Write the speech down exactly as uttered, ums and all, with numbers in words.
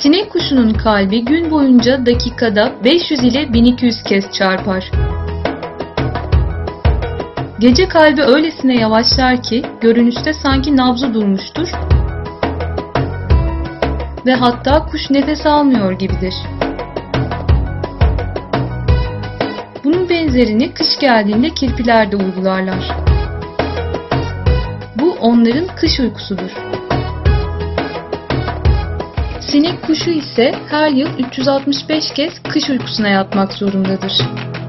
Sinek kuşunun kalbi gün boyunca dakikada beş yüz ile bin iki yüz kez çarpar. Gece kalbi öylesine yavaşlar ki görünüşte sanki nabzı durmuştur ve hatta kuş nefes almıyor gibidir. Bunun benzerini kış geldiğinde kirpiler de uygularlar. Bu onların kış uykusudur. Sinek kuşu ise her yıl üç yüz altmış beş kez kış uykusuna yatmak zorundadır.